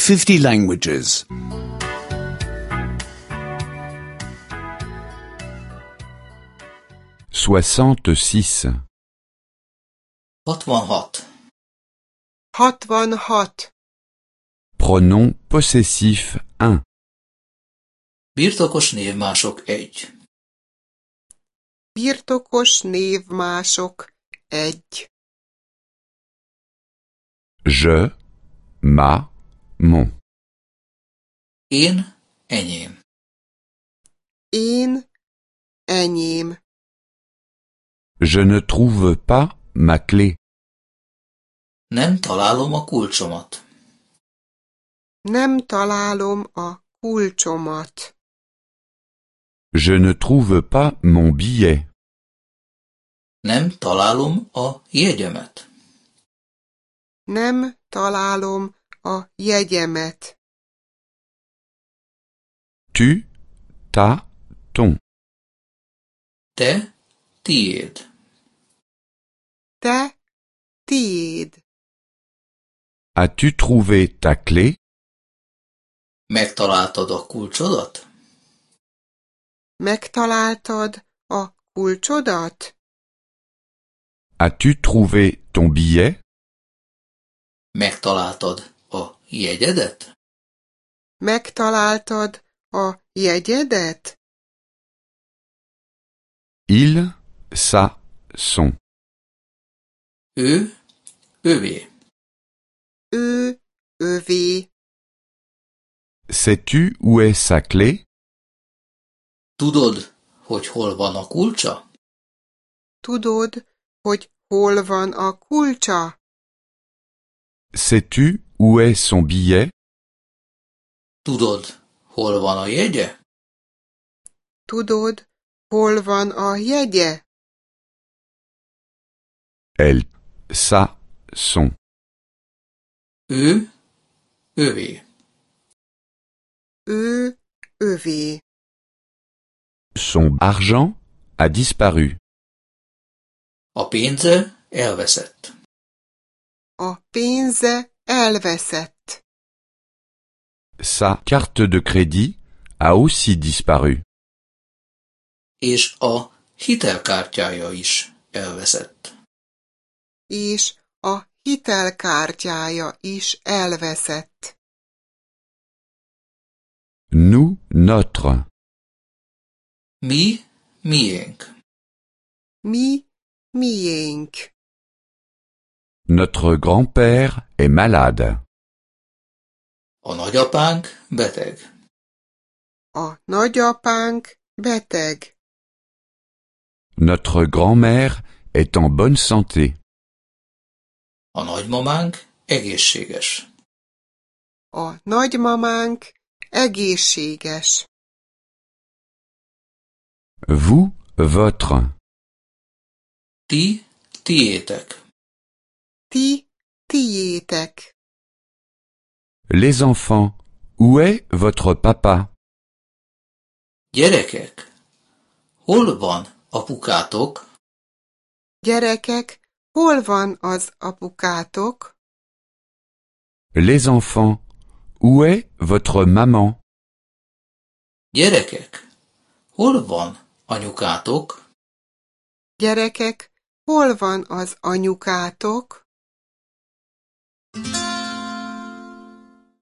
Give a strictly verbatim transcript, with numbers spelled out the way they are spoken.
fifty languages. soixante-six. hatvanhat. hatvanhat. Pronom possessif un. Birtokos névmások egy. Birtokos névmások egy. Je, ma, mon. Én, enyém. Én, enyém. Je ne trouve pas ma clé. Nem találom a kulcsomat. Nem találom a kulcsomat. Je ne trouve pas mon billet. Nem találom a jegyemet. Nem találom a jegyemet. Tu, ta, ton. Te, tiéd. Te, tiéd. As-tu trouvé ta clé? Megtaláltad a kulcsodat? Megtaláltad a kulcsodat? As-tu trouvé ton billet? Megtaláltad a jegyedet? Megtaláltad a jegyedet? Il, sa, son. Ő, övé. Ő, övé. Sais-tu où est sa clé? Tudod, hogy hol van a kulcsa? Tudod, hogy hol van a kulcsa? Sais-tu où est son billet? Tudod, hol van a jegye? Tudod, hol van a jegye? Elle, sa, son. Ő, övé. Ő, övé. Son argent a disparu. A pénze elveszett. A pénze elveszett. Sa carte de crédit a aussi disparu. És a hitelkártyája is elveszett. És a hitelkártyája is elveszett. Nous, notre. Mi, miénk. Mi, miénk. Notre grand-père est malade. A nagyapánk beteg. A nagyapánk beteg. Notre grand-mère est en bonne santé. A nagymamánk egészséges. A nagymamánk egészséges. Vous, votre. Ti, tiétek. Ti, tiétek. Les enfants, où est votre papa? Gyerekek, hol van apukátok? Gyerekek, hol van az apukátok? Les enfants, où est votre maman? Gyerekek, hol van anyukátok? Gyerekek, hol van az anyukátok?